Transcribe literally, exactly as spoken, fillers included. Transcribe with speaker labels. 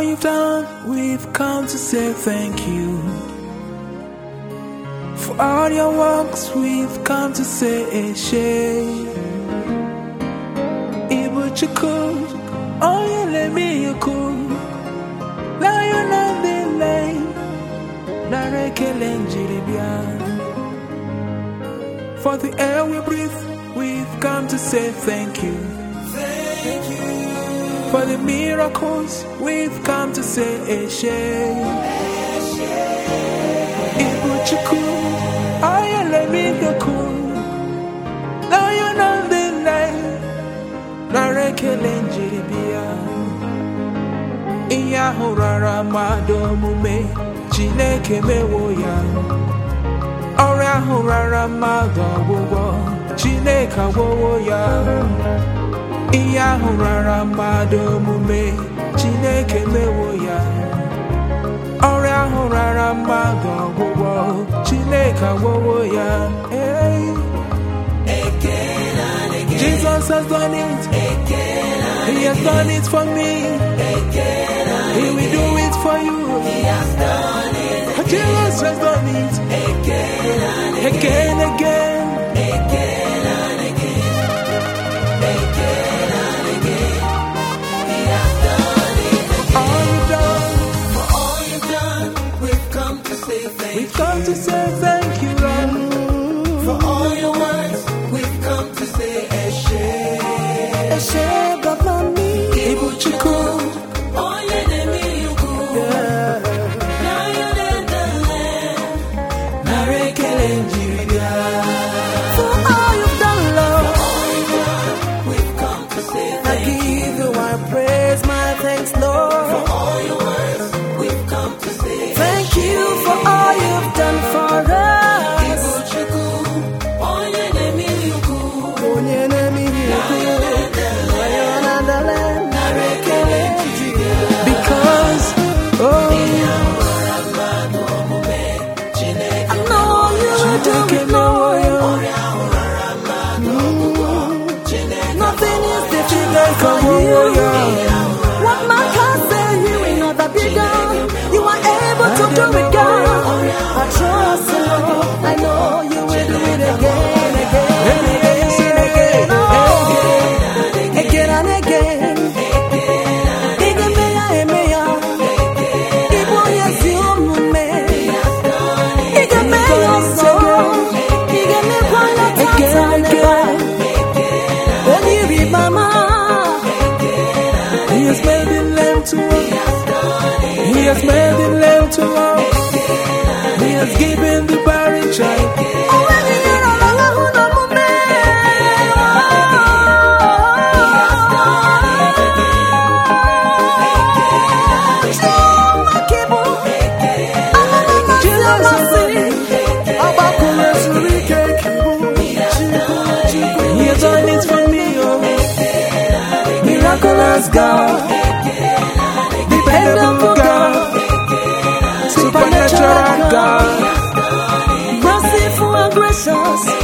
Speaker 1: you've done, we've come to say thank you. For all your works, we've come to say Eshe. Ibuchuku, oh you let me you cool. Lion of the lane, Narekelenjiribia. For the air we breathe, we've come to say thank you.
Speaker 2: Thank you.
Speaker 1: For the miracles, we've come to say Eshe. Ibuchuku, oh you let me you cool. Lion of the lane, Narekelenjiribia. Iyahurara madomume, Chineke mewoya. Orahurara madowo, Chineke wowoya. Iyahurara madomume, Chineke mewoya. Orahurara madowo, Chineke wowoya. Hey.
Speaker 2: Again and again.
Speaker 1: Jesus has done it.
Speaker 2: Again and
Speaker 1: He has done it for me.
Speaker 2: again and
Speaker 1: He will do it for you.
Speaker 2: He has done it.
Speaker 1: Jesus has done it
Speaker 2: Again and
Speaker 1: again, again.
Speaker 2: again and again. Again and again. He has done it.
Speaker 1: All you've done,
Speaker 2: For all you've done, we've come to say thank
Speaker 1: we've come to say thank you, Lord.
Speaker 2: you. For all your words, we've come to say Eshe.
Speaker 1: Eshe Baba mi, Ibuchuku,
Speaker 2: Oh, yeah, let me you go.
Speaker 1: yeah.
Speaker 2: Now you're in the land.
Speaker 1: Narekelenjiribia.
Speaker 2: For all you've done, Lord. For all you've done, we've come to say
Speaker 1: I
Speaker 2: thank you.
Speaker 1: give you my praise, my thanks, Lord.
Speaker 2: For all your words, we've come to say
Speaker 1: Thank you for all you've done for us.
Speaker 2: Ibuchuku. Oh, yeah, let me you go.
Speaker 1: Onyenemi yuku, lion of the land, Narekelenjiribia. Because, oh,
Speaker 2: Chineke.
Speaker 1: I know you will do it, Lord. Nothing is difficult for you. What man can say, you will not be bigger. You are able to do it, God. I trust you, Lord. I know you will do it again, again, again, again, oh, again and again. Igemeya, emeya. Ibo yesi omume. Igemeya so. Igemekwa ya tataneba. Oniri mama. He has made the lamb to walk. He has made the lamb to walk. He has given the barren child. He has done it for me, oh. Miraculous God, dependable God, supernatural God, merciful and gracious.